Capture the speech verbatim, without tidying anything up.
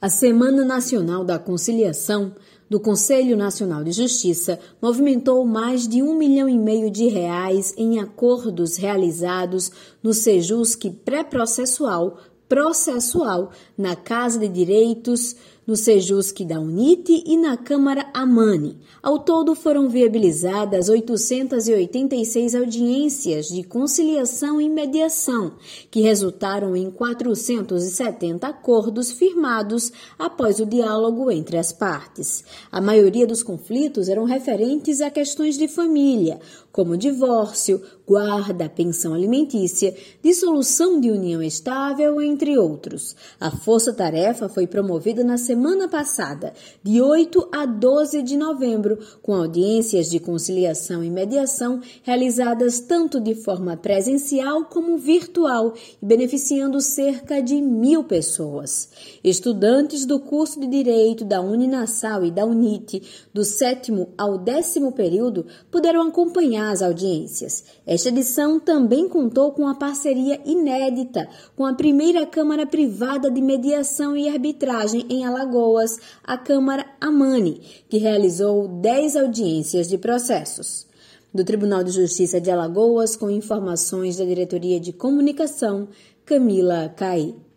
A Semana Nacional da Conciliação do Conselho Nacional de Justiça movimentou mais de um milhão e meio de reais em acordos realizados no Sejusc pré-processual, processual, na Casa de Direitos, no Sejusc da UNIT e na Câmara Amani. Ao todo, foram viabilizadas oitocentas e oitenta e seis audiências de conciliação e mediação, que resultaram em quatrocentos e setenta acordos firmados após o diálogo entre as partes. A maioria dos conflitos eram referentes a questões de família, como divórcio, guarda, pensão alimentícia, dissolução de união estável, entre outros. A força-tarefa foi promovida na semana passada, de oito a doze de novembro, com audiências de conciliação e mediação realizadas tanto de forma presencial como virtual e beneficiando cerca de mil pessoas. Estudantes do curso de Direito da Uninassal e da UNIT, do sétimo ao décimo período, puderam acompanhar as audiências. Esta edição também contou com a parceria inédita com a primeira Câmara Privada de Mediação e Arbitragem em Alagoas, a Câmara Amani, que realizou dez audiências de processos. Do Tribunal de Justiça de Alagoas, com informações da Diretoria de Comunicação, Camila Caí.